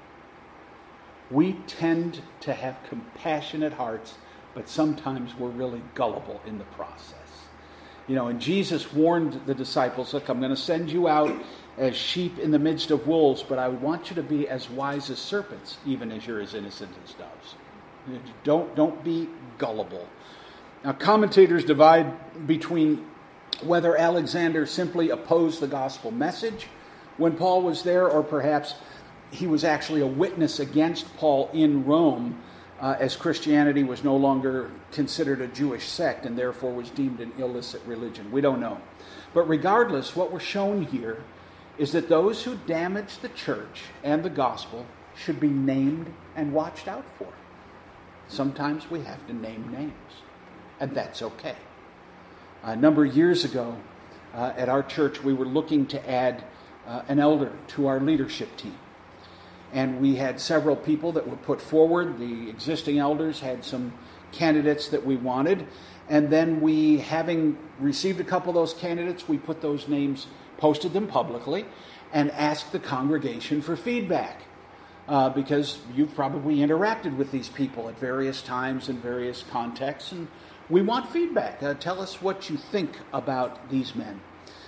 We tend to have compassionate hearts, but sometimes we're really gullible in the process. And Jesus warned the disciples, look, I'm going to send you out as sheep in the midst of wolves, but I want you to be as wise as serpents, even as you're as innocent as doves. Don't be gullible. Now, commentators divide between whether Alexander simply opposed the gospel message when Paul was there, or perhaps he was actually a witness against Paul in Rome, as Christianity was no longer considered a Jewish sect and therefore was deemed an illicit religion. We don't know. But regardless, what we're shown here is that those who damage the church and the gospel should be named and watched out for. Sometimes we have to name names, and that's okay. A number of years ago, at our church, we were looking to add an elder to our leadership team. And we had several people that were put forward. The existing elders had some candidates that we wanted. And then we, having received a couple of those candidates, we put those names, posted them publicly, and asked the congregation for feedback. Because you've probably interacted with these people at various times in various contexts, and we want feedback. Tell us what you think about these men.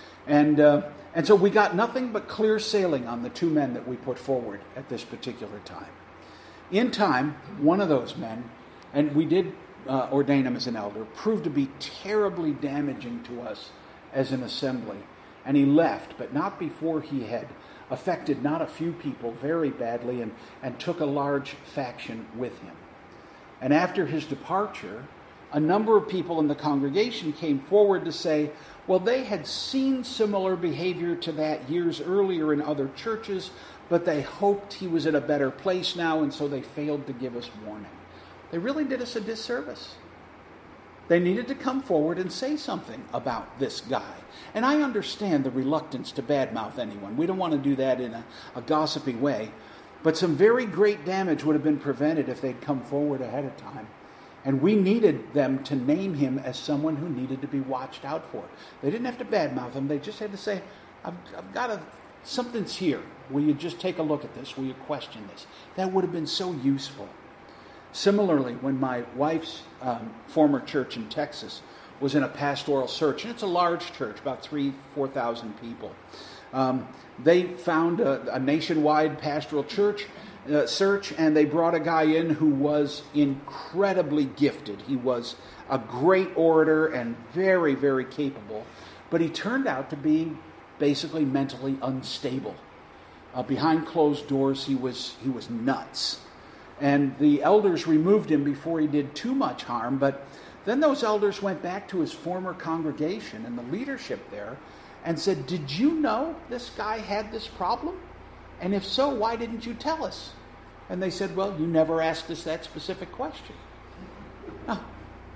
And so we got nothing but clear sailing on the two men that we put forward at this particular time. In time, one of those men, and we did ordain him as an elder, proved to be terribly damaging to us as an assembly. And he left, but not before he had affected not a few people very badly and took a large faction with him. And after his departure, a number of people in the congregation came forward to say, well, they had seen similar behavior to that years earlier in other churches, but they hoped he was in a better place now, and so they failed to give us warning. They really did us a disservice. They needed to come forward and say something about this guy. And I understand the reluctance to badmouth anyone. We don't want to do that in a gossipy way. But some very great damage would have been prevented if they'd come forward ahead of time. And we needed them to name him as someone who needed to be watched out for. They didn't have to badmouth him. They just had to say, I've got something's here. Will you just take a look at this? Will you question this? That would have been so useful. Similarly, when my wife's former church in Texas was in a pastoral search, and it's a large church, about 4,000 people, they found a nationwide pastoral church search, and they brought a guy in who was incredibly gifted. He was a great orator and very, very capable, but he turned out to be basically mentally unstable. Behind closed doors, he was nuts. And the elders removed him before he did too much harm, but then those elders went back to his former congregation and the leadership there and said, did you know this guy had this problem? And if so, why didn't you tell us? And they said, well, you never asked us that specific question. Now,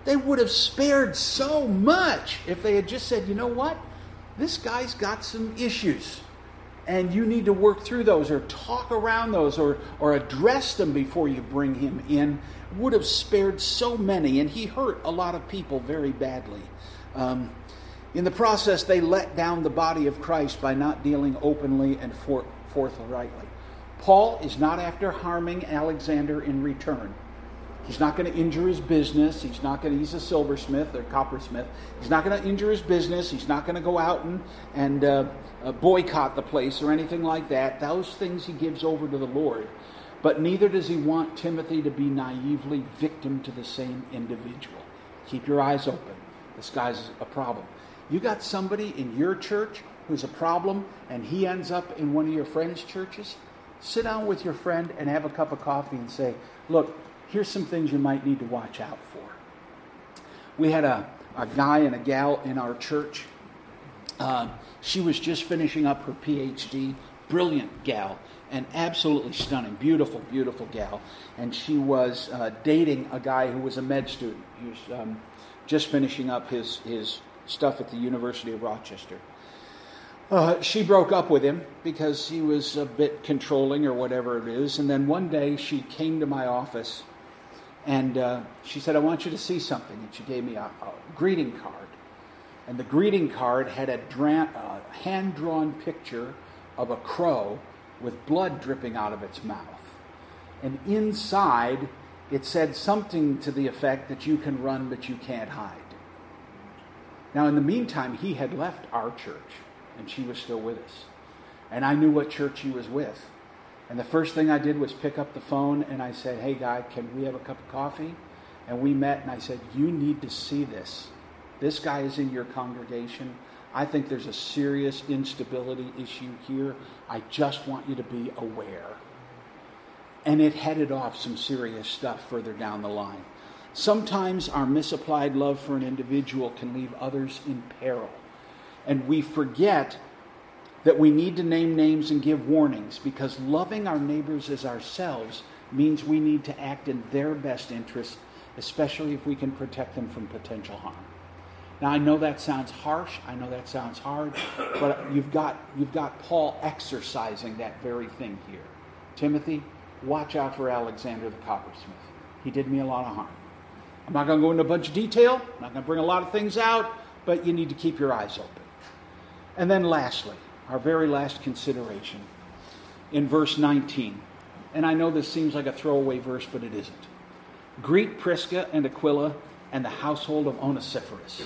They would have spared so much if they had just said, you know what? This guy's got some issues, and you need to work through those or talk around those or address them before you bring him in. Would have spared so many, and he hurt a lot of people very badly. In the process, they let down the body of Christ by not dealing openly and forthrightly. Paul is not after harming Alexander in return. He's not going to injure his business. He's a silversmith or coppersmith. He's not going to injure his business. He's not going to go out and boycott the place or anything like that. Those things he gives over to the Lord. But neither does he want Timothy to be naively victim to the same individual. Keep your eyes open. This guy's a problem. You got somebody in your church who's a problem and he ends up in one of your friends' churches? Sit down with your friend and have a cup of coffee and say, look, here's some things you might need to watch out for. We had a guy and a gal in our church. She was just finishing up her PhD. Brilliant gal and absolutely stunning. Beautiful, beautiful gal. And she was dating a guy who was a med student. He was just finishing up his stuff at the University of Rochester. She broke up with him because he was a bit controlling or whatever it is. And then one day she came to my office and she said, I want you to see something. And she gave me a greeting card. And the greeting card had a hand-drawn picture of a crow with blood dripping out of its mouth. And inside it said something to the effect that you can run but you can't hide. Now in the meantime, he had left our church. And she was still with us. And I knew what church she was with. And the first thing I did was pick up the phone and I said, hey guy, can we have a cup of coffee? And we met and I said, you need to see this. This guy is in your congregation. I think there's a serious instability issue here. I just want you to be aware. And it headed off some serious stuff further down the line. Sometimes our misapplied love for an individual can leave others in peril. And we forget that we need to name names and give warnings because loving our neighbors as ourselves means we need to act in their best interest, especially if we can protect them from potential harm. Now, I know that sounds harsh. I know that sounds hard. But you've got Paul exercising that very thing here. Timothy, watch out for Alexander the coppersmith. He did me a lot of harm. I'm not going to go into a bunch of detail. I'm not going to bring a lot of things out. But you need to keep your eyes open. And then lastly, our very last consideration in verse 19. And I know this seems like a throwaway verse, but it isn't. Greet Prisca and Aquila and the household of Onesiphorus.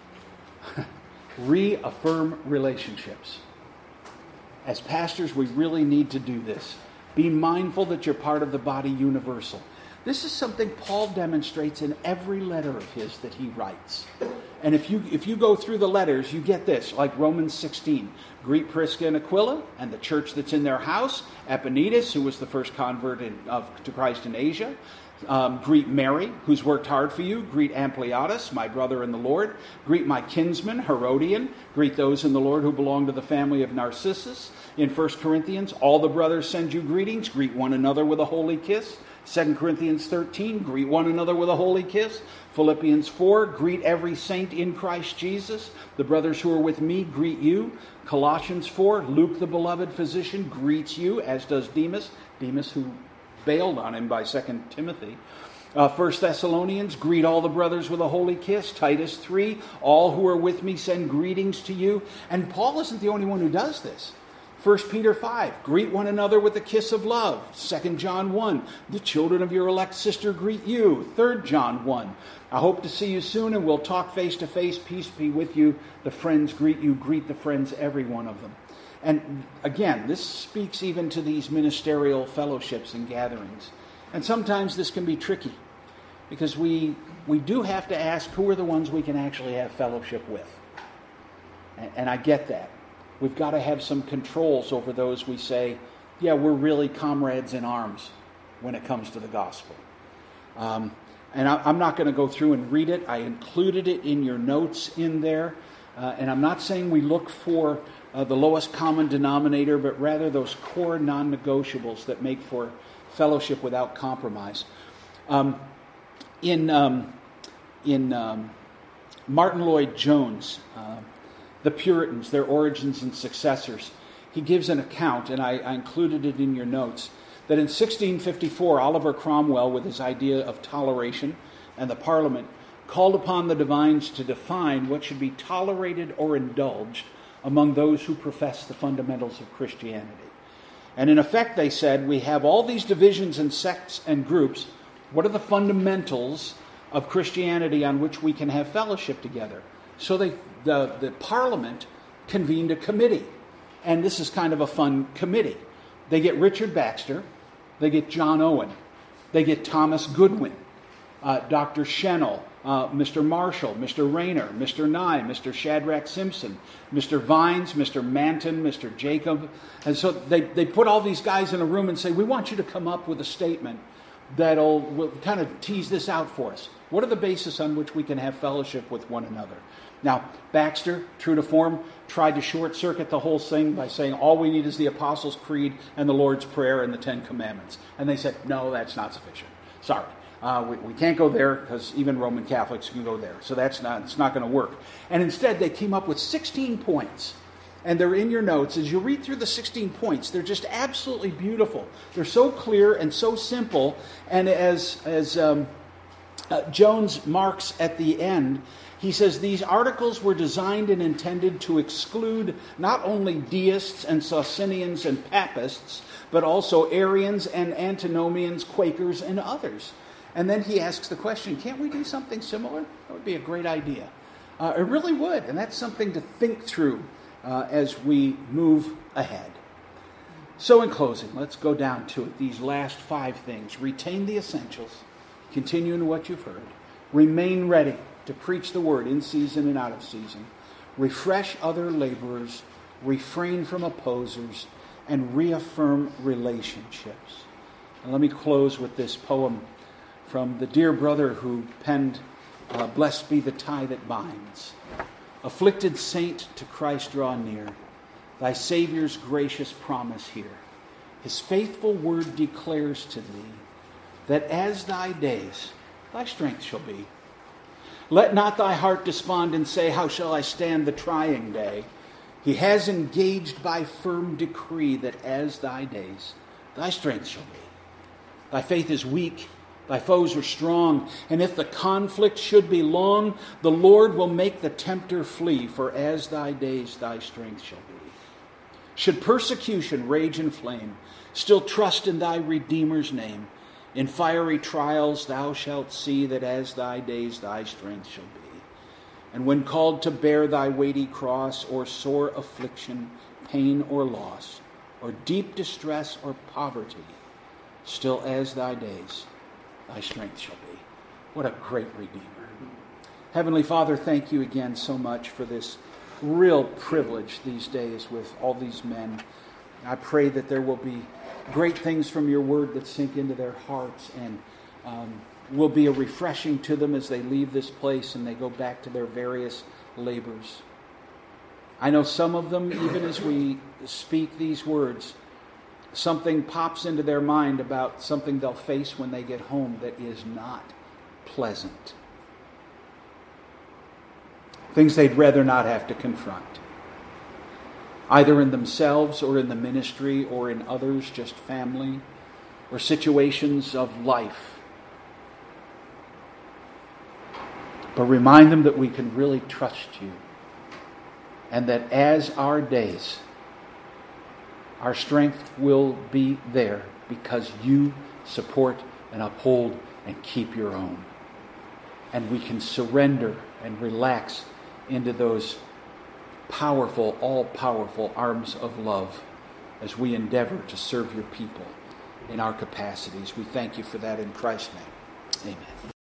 Reaffirm relationships. As pastors, we really need to do this. Be mindful that you're part of the body universal. This is something Paul demonstrates in every letter of his that he writes. And if you go through the letters, you get this, like Romans 16. Greet Prisca and Aquila and the church that's in their house. Epaenetus, who was the first convert to Christ in Asia. Greet Mary, who's worked hard for you. Greet Ampliatus, my brother in the Lord. Greet my kinsman, Herodian. Greet those in the Lord who belong to the family of Narcissus. In 1 Corinthians, all the brothers send you greetings. Greet one another with a holy kiss. 2 Corinthians 13, greet one another with a holy kiss. Philippians 4, greet every saint in Christ Jesus. The brothers who are with me greet you. Colossians 4, Luke the beloved physician greets you, as does Demas. Demas who bailed on him by 2 Timothy. 1 Thessalonians, greet all the brothers with a holy kiss. Titus 3, all who are with me send greetings to you. And Paul isn't the only one who does this. 1 Peter 5, greet one another with a kiss of love. 2 John 1, the children of your elect sister greet you. 3 John 1, I hope to see you soon and we'll talk face to face. Peace be with you. The friends greet you. Greet the friends, every one of them. And again, this speaks even to these ministerial fellowships and gatherings. And sometimes this can be tricky because we do have to ask who are the ones we can actually have fellowship with. And I get that. We've got to have some controls over those we say, yeah, we're really comrades in arms when it comes to the gospel. And I'm not going to go through and read it. I included it in your notes in there. And I'm not saying we look for the lowest common denominator, but rather those core non-negotiables that make for fellowship without compromise. In Martin Lloyd-Jones, The Puritans, Their Origins and Successors, he gives an account, and I included it in your notes, that in 1654, Oliver Cromwell, with his idea of toleration and the Parliament, called upon the divines to define what should be tolerated or indulged among those who profess the fundamentals of Christianity. And in effect, they said, we have all these divisions and sects and groups. What are the fundamentals of Christianity on which we can have fellowship together? So the Parliament convened a committee. And this is kind of a fun committee. They get Richard Baxter, they get John Owen, they get Thomas Goodwin, Dr. Schnell, Mr. Marshall, Mr. Rayner, Mr. Nye, Mr. Shadrach Simpson, Mr. Vines, Mr. Manton, Mr. Jacob. And so they put all these guys in a room and say, we want you to come up with a statement will kind of tease this out for us. What are the basis on which we can have fellowship with one another? Now, Baxter, true to form, tried to short-circuit the whole thing by saying all we need is the Apostles' Creed and the Lord's Prayer and the Ten Commandments. And they said, no, that's not sufficient. Sorry. We can't go there because even Roman Catholics can go there. So it's not going to work. And instead, they came up with 16 points. And they're in your notes. As you read through the 16 points, they're just absolutely beautiful. They're so clear and so simple. And as Jones marks at the end, he says these articles were designed and intended to exclude not only deists and Socinians and Papists, but also Arians and Antinomians, Quakers, and others. And then he asks the question, can't we do something similar? That would be a great idea. It really would, and that's something to think through as we move ahead. So in closing, let's go down to it. These last 5 things. Retain the essentials. Continue in what you've heard. Remain ready to preach the word in season and out of season. Refresh other laborers. Refrain from opposers. And reaffirm relationships. And let me close with this poem from the dear brother who penned Blessed Be the Tie That Binds. Afflicted saint, to Christ draw near. Thy Saviour's gracious promise hear. His faithful word declares to thee that as thy days, thy strength shall be. Let not thy heart despond and say, how shall I stand the trying day? He has engaged by firm decree that as thy days, thy strength shall be. Thy faith is weak, thy foes are strong, and if the conflict should be long, the Lord will make the tempter flee, for as thy days, thy strength shall be. Should persecution rage and flame, still trust in thy Redeemer's name. In fiery trials thou shalt see that as thy days, thy strength shall be. And when called to bear thy weighty cross, or sore affliction, pain or loss, or deep distress or poverty, still as thy days, thy strength shall be. What a great Redeemer. Heavenly Father, thank you again so much for this real privilege these days with all these men. I pray that there will be great things from your word that sink into their hearts and will be a refreshing to them as they leave this place and they go back to their various labors. I know some of them, even as we speak these words, something pops into their mind about something they'll face when they get home that is not pleasant. Things they'd rather not have to confront, either in themselves or in the ministry or in others, just family or situations of life. But remind them that we can really trust you and that as our days, our strength will be there because you support and uphold and keep your own. And we can surrender and relax into those powerful, all-powerful arms of love as we endeavor to serve your people in our capacities. We thank you for that in Christ's name. Amen.